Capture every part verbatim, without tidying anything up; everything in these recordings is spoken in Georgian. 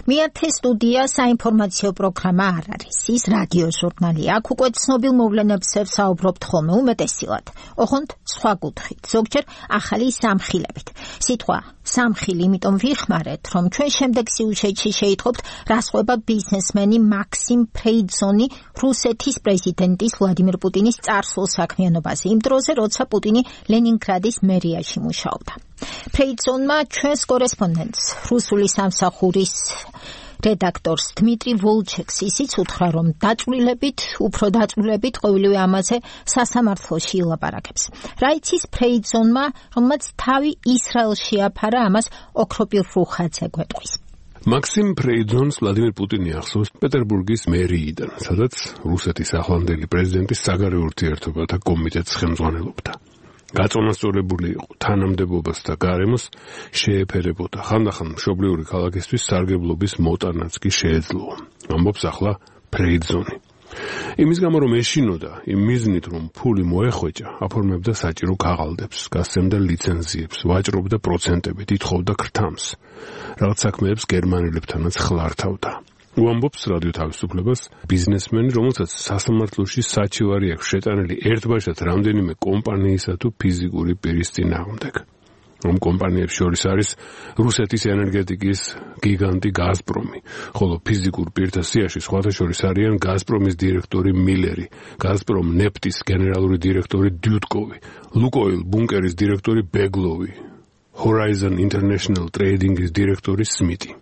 მიართე სტუდია საინფორმაციო პროგრამა არ არის, ის რადიო ჟურნალი. აქ უკვე ცნობილ მოვლენებს ვსაუბრობთ ხოლმე უმეტესილად. ოღონდ სხვა კუთხით, ზოგჯერ ახალი სამხილებით. სიტყვა სამხილი იმიტომ ვიხმარეთ, რომ ჩვენ შემდეგ სიუჟეტში შეიტყობთ, რას ყვება ბიზნესმენი მაქსიმ ფრეიძონი რუსეთის პრეზიდენტის ვლადიმირ პუტინის წარსულ საქმიანობაზე, იმ დროზე, როცა პუტინი ლენინგრადის მერიაში მუშაობდა. ფრეიძონმა ჩვენს კორესპონდენტს, რუსული სამსახურის რედაქტორს დმიტრი ვოლჩეკს ისიც უთხრა, რომ დაწვრილებით, უფრო დაწვრილებით ყოველივე ამაზე სასამართლოში ილაპარაკებს. რა იცის ფრეიძონმა, რომელმაც თავი ისრაელში აფარა, ამას ოქროპირ რუხაძე გვეტყვის. მაქსიმ ფრეიძონს ვლადიმირ პუტინი ახსოვს პეტერბურგის მერიიდან, სადაც რუსეთის ახლანდელი პრეზიდენტის საგარეო ურთიერთობათა კომიტეტს ხელმძღვანელობდა. გაწონასწორებული იყო თანამდებობას და გარემოს შეეფერებოდა. ხანდახან მშობლიური ქალაქისთვის სარგებლობის მოტანაც კი შეეძლო. ამბობს ახლა ფრეიძონი. იმის გამო რომ ეშინოდა, იმ მიზნით რომ ფული მოეხვეჭა, აფორმებდა საჭირო ქაღალდებს, გასცემდა ლიცენზიებს, ვაჭრობდა პროცენტებით, ითხოვდა ქრთამს. რაღაც საქმეებს გერმანელებთანაც ხლართავდა. უამბობს რადიო თავისუფლებას ბიზნესმენი, რომელსაც სასამართლოში საჩივარი აქვს შეტანილი ერთბაშად რამდენიმე კომპანიისა თუ ფიზიკური პირის წინააღმდეგ. რომ კომპანიებს შორის არის რუსეთის ენერგეტიკის გიგანტი გაზპრომი, ხოლო ფიზიკურ პირთა სიაში სხვათა შორის არიან გაზპრომის დირექტორი მილერი, გაზპრომ ნეფტის გენერალური დირექტორი დიუტკოვი, ლუკოილ ბუნკერის დირექტორი ბეგლოვი, Horizon International Trading-ის დირექტორი სმიტი.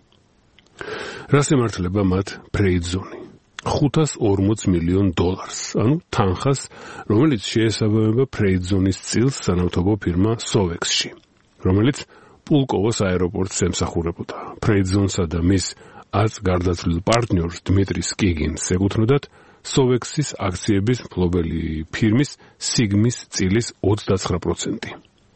რას ემართლება მათ ფრეიძონი? ხუთას ორმოც მილიონ დოლარს, ანუ თანხას, რომელიც შეესაბამება ფრეიძონის წილს სანავთობო ფირმა სოვექსში, რომელიც პულკოვოს აეროპორტს ემსახურებოდა. ფრეიძონსა და მის აც გარდაცვლილ პარტნიორს დმიტრი სკიგინს ეკუთვნოდათ სოვექსის აქციების მფლობელი ფირმის სიგმის წილის ოცდაცხრა პროცენტი.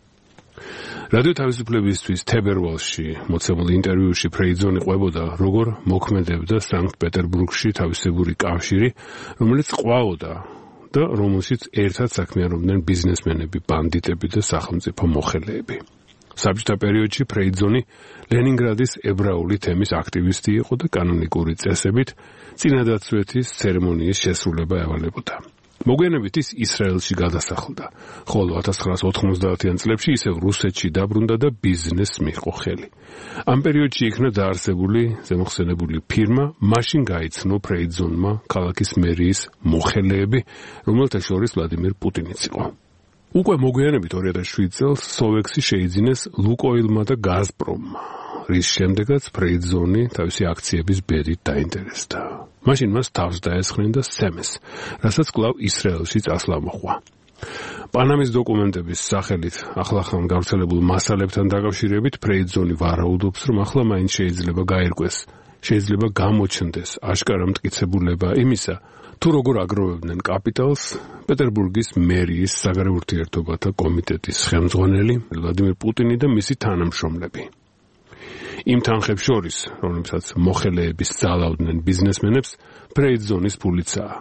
რადიო თავისუფლებისთვის თებერვალში მოცემულ ინტერვიუში ფრეიძონი ყვებოდა, როგორ მოქმედებდა სანქტ-პეტერბურგში თავისებური კავშირი, რომელიც ყვაოდა და რომელშიც ერთად საქმიანობდნენ ბიზნესმენები, ბანდიტები და სახელმწიფო მოხელეები. საბჭოთა პერიოდში ფრეიძონი ლენინგრადის ებრაული თემის აქტივისტი იყო და კანონიკური წესებით წინადაცვეთის ცერემონიის შესრულება ევალებოდა. მოგვიანებით ის ისრაელში გადასახლდა, ხოლო ათას ცხრაასა ოთხმოცდაათიან წლებში ისევ რუსეთში დაბრუნდა და ბიზნესს მიჰყო ხელი. ამ პერიოდში იქნა დაარსებული ზემოხსენებული ფირმა, მაშინ გაიცნო ფრეიძონმა ქალაქის მერიის მოხელეები, რომელთა შორის ვლადიმირ პუტინიც იყო. უკვე მოგვიანებით ორი ათას შვიდ წელს სოვექსი შეიძინეს ლუკოილმა და გაზპრომმა, რის შემდეგაც ფრეიძონი თავისი აქციების ბედით დაინტერესდა. მაშინ მას თავს დაესხნენ და სცემეს, რასაც კვლავ ისრაელში წასვლა მოჰყვა. პანამის დოკუმენტების სახელით ახლახან გავრცელებულ მასალებთან დაკავშირებით ფრეიძონი ვარაუდობს, რომ ახლა მაინც შეიძლება გაირკვეს, შეიძლება გამოჩნდეს აშკარა მტკიცებულება იმისა, თუ როგორ აგროვებდნენ კაპიტალს პეტერბურგის მერიის საგარეო ურთიერთობათა კომიტეტის ხელმძღვანელი ვლადიმირ პუტინი და მისი თანამშრომლები. იმ თანხებს შორის, რომლებსაც მოხელეების ძალავდნენ ბიზნესმენებს, ფრეიძონის ფულიცაა.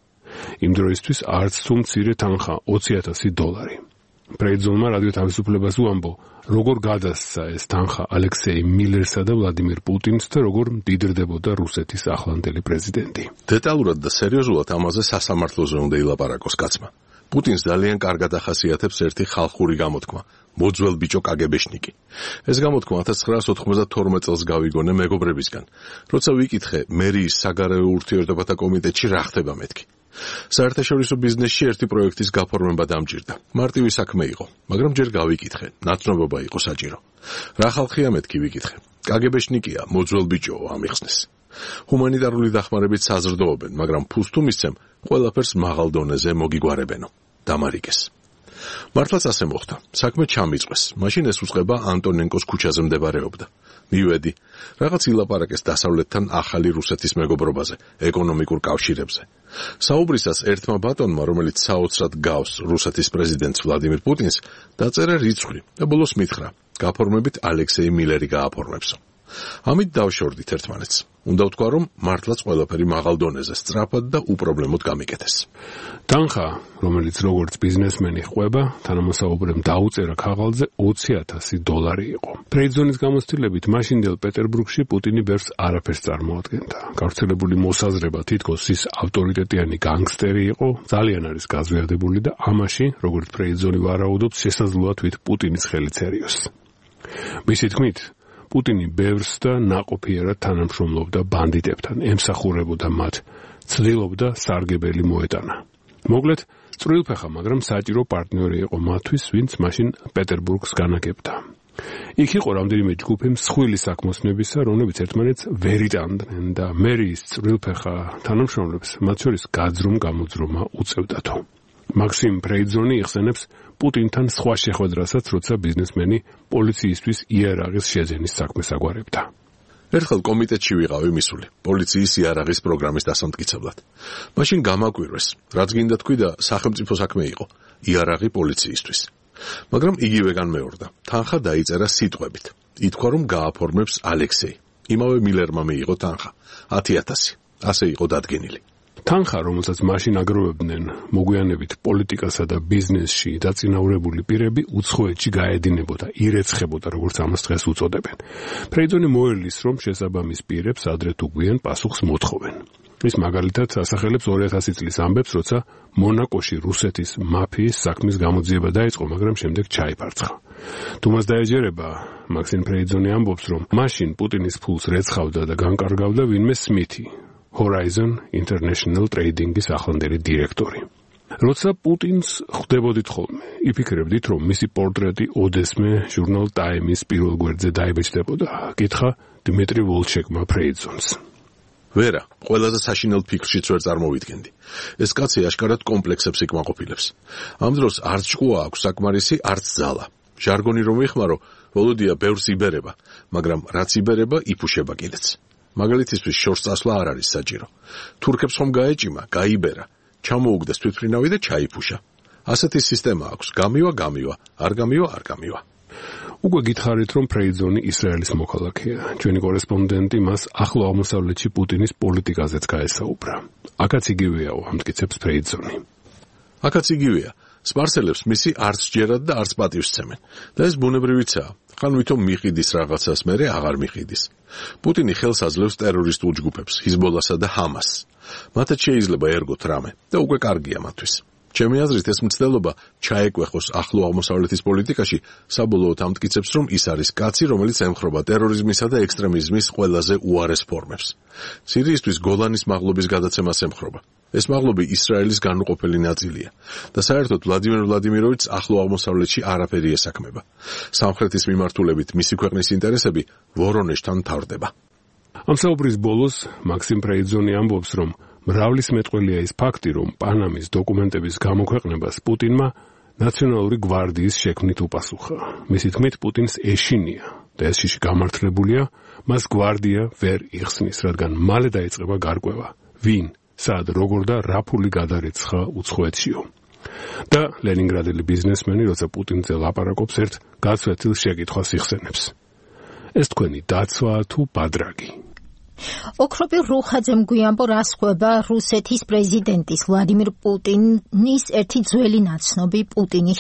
იმ დროისთვის არც თუ მცირე თანხა ოცი ათასი დოლარი. ფრეიძონმა რადიო თავისუფლებას უამბო, როგორ გადასცა ეს თანხა ალექსეი მილერსა და ვლადიმირ პუტინს და როგორ მდიდრდებოდა რუსეთის ახლანდელი პრეზიდენტი. დეტალურად და სერიოზულად ამაზე სასამართლოზე უნდა ილაპარაკოს კაცმა. პუტინს ძალიან კარგად ახასიათებს ერთი ხალხური გამოთქმა, მოძველ ბიჭო კაგებეშნიკი. ეს გამოთქმა ათას ცხრაასა ოთხმოცდათორმეტ წელს გავიგონე მეგობრებისგან, როცა ვიკითხე მერიის საგარეო ურთიერთობათა კომიტეტში რა ხდება მეთქი. საერთაშორისო ბიზნესში ერთი პროექტის გაფორმება დამჭირდა. მარტივი საქმე იყო, მაგრამ ჯერ გავიკითხე, ნაცნობობა იყო საჭირო. რა ხალხია მეთქი ვიკითხე. კაგებეშნიკია, მოძველ ბიჭოო ამიხსნეს. ჰუმანიტარული დახმარებით საზრდოობენ, მაგრამ ფულს თუ მისცემ, ყველაფერს მაღალ დონეზე მოგიგვარებენო. დამარიგეს. მართლაც ასე მოხდა. საქმე ჩამიწვეს. მაშინ ეს უწყება ანტონენკოს ქუჩაზე მდებარეობდა. მივედი. რაღაც ილაპარაკეს დასავლეთთან ახალი რუსეთის მეგობრობაზე, ეკონომიკურ კავშირებზე. საუბრისას ერთმა ბატონმა, რომელიც საოცრად გავს რუსეთის პრეზიდენტს ვლადიმირ პუტინს, დაწერა რიცხვი და ბოლოს მითხრა, გაფორმებით ალექსეი მილერი გააფორმებსო. ამით დავშორდით ერთმანეთს. უნდა ვთქვა, რომ მართლაც ყველაფერი მაღალ დონეზე სწრაფად და უპრობლემოდ გამიკეთეს. თანხა, რომელიც როგორც ბიზნესმენი ყვება, თანამოსაუბრემ დაუწერა ქაღალდზე ოცი ათასი დოლარი იყო. ფრეიძონის გამოცდილებით მაშინდელ პეტერბურგში პუტინი ბერს არაფერს წარმოადგენდა. გავრცელებული მოსაზრება თითქოს ის ავტორიტეტიანი განგსტერი იყო, ძალიან არის გაზვიადებული და ამაში, როგორც ფრეიძონი ვარაუდობს, შესაძლოა თვით პუტინის ხელიცერიოს. მისი თქმით, პუტინი ბევრს და ნაყოფიერად თანამშრომლობდა ბანდიტებთან, ემსახურებოდა მათ, ცდილობდა სარგებელი მოეტანა. მოკლედ, წვრილფეხა, მაგრამ საჭირო პარტნიორი იყო მათთვის, ვინც მაშინ პეტერბურგს განაგებდა. იქ იყო რამდენიმე ჯგუფი მსხვილი საქმოსნებისა, რომლებიც ერთმანეთს ვერ იტანდნენ და მერის წვრილფეხა თანამშრომლებს მათ შორის გაძრომ-გამოძრომა უწევდათო. მაქსიმ ფრეიძონი იხსენებს პუტინთან სხვა შეხვედრასაც, როცა ბიზნესმენი პოლიციისთვის იარაღის შეძენის საქმეს აგვარებდა. ერთხელ კომიტეტში ვიყავი მისული, პოლიციის იარაღის პროგრამის დასამტკიცებლად. მაშინ გამაკვირვეს, რაც გინდა თქვი და სახელმწიფო საქმე იყო, იარაღი პოლიციისთვის. მაგრამ იგივე განმეორდა. თანხა დაიწერა სიტყვებით. ითქვა, რომ გააფორმებს ალექსეი. იმავე მილერმა მიიღო თანხა, ათი ათასი. ასე იყო დადგენილი. თანხა, რომელსაც მაშინ აგროვებდნენ მოგვიანებით პოლიტიკასა და ბიზნესში დაწინაურებული პირები, უცხოეთში გაედინებოდა, ირეცხებოდა, როგორც ამას დღეს უწოდებენ. ფრეიძონი მოერლის, რომ შესაბამის პირებს ადრე თუ გვიან პასუხს მოთხოვენ. ის მაგალითად ასახელებს ორი ათასი წლის ამბებს, როცა მონაკოში რუსეთის მაფიის საქმის გამოძიება დაიწყო, მაგრამ შემდეგ ჩაიფარცხა. თუ მას დაეჯერება, მაქსიმ ფრეიძონი ამბობს, რომ მაშინ პუტინის ფულს რეცხავდა და განკარგავდა ვინმე სმითი, Horizon International Trading-ის ახლანდელი დირექტორი. როცა პუტინს ხვდებოდით ხოლმე, იფიქრებდით, რომ მისი პორტრეტი ოდესმე ჟურნალ Time-ის პირველ გვერდზე დაიბეჭდებოდა, კითხა დიმიტრი ვოლჩეკმა ფრეიძონს. ვერა, ყველაზე საშინელ ფიქრშიც ვერ წარმოვიდგენდი. ეს კაცი აშკარად კომპლექსებს იკმაყოფილებს. ამ დროს არც ჭკუა აქვს საკმარისი, არც ძალა. ჟარგონი რომ ვიხმარო, ვოლოდია ბევრს იბერება, მაგრამ რაც იბერება, იფუშება კიდეც. მაგალითისთვის შორს წასვლა არ არის საჭირო. თურქებს ხომ გაეჭიმა, გაიბერა, ჩამოუგდეს თვითმფრინავი და ჩაიფუშა. ასეთი სისტემა აქვს, გამივა, გამივა, არ გამივა, არ გამივა. უკვე გითხარით, რომ ფრეიძონი ისრაელის მოქალაქეა. ჩვენი კორესპონდენტი მას ახლო აღმოსავლეთში პუტინის პოლიტიკაზეც გაესაუბრა. აქაც იგივეაო, ამტკიცებს ფრეიძონი. აქაც იგივეა. სპარსელებს მისი არც ჯერად და არც პატივს სცემენ. და ეს ბუნებრივიცაა. ხან ვითომ მიყიდის რაღაცას, მერე აღარ მიყიდის. პუტინი ხელს აძლევს ტერორისტულ ჯგუფებს, ჰიზბოლასა და ჰამასს. მათაც შეიძლება ერგოთ რამე და უკვე კარგია მათთვის. ჩემი აზრით ეს მცდელობა ჩაეკვეხოს ახლო აღმოსავლეთის პოლიტიკაში, საბოლოოდ ამტკიცებს, რომ ის არის კაცი, რომელიც ემხრობა ტერორიზმისა და ექსტრემიზმის ყველაზე უარეს ფორმებს. სირიისთვის გოლანის მაღლობის გადაცემას ემხრობა. ეს მაღლობი ისრაელის განუყოფელი ნაწილია და საერთოდ ვლადიმერ ვლადიმიროვიჩს ახლო აღმოსავლეთში არაფერი ესაქმება. სამხრეთის მიმართულებით მისი ქვეყნის ინტერესები ვორონეჟთან მთავრდება. ამ საუბრის ბოლოს მაქსიმ ფრეიძონი ამბობს, რომ მრავლის მეტყველია ის ფაქტი, რომ პანამის დოკუმენტების გამოქვეყნებას პუტინმა ნაციონალური გვარდიის შექმნით უპასუხა. მისი თქმით, პუტინს ეშინია და ეს შიში გამართლებულია, მას გვარდია ვერ იხსნის, რადგან მალე დაიწყება გარკვევა. ვინ, სად, როგორ და რა ფული გადარეცხა უცხოეთშიო. და ლენინგრადელი ბიზნესმენი, როცა პუტინზე ლაპარაკობს, ერთ გაცვეთილ შეკითხვას იხსენებს. ეს თქვენი დაცვა თუ ბადრაგი? ოქროპი რუხაძემ გვიამბო, რას ხვება რუსეთის პრეზიდენტის ვლადიმირ პუტინის ერთი ძველი ნაცნობი პუტინის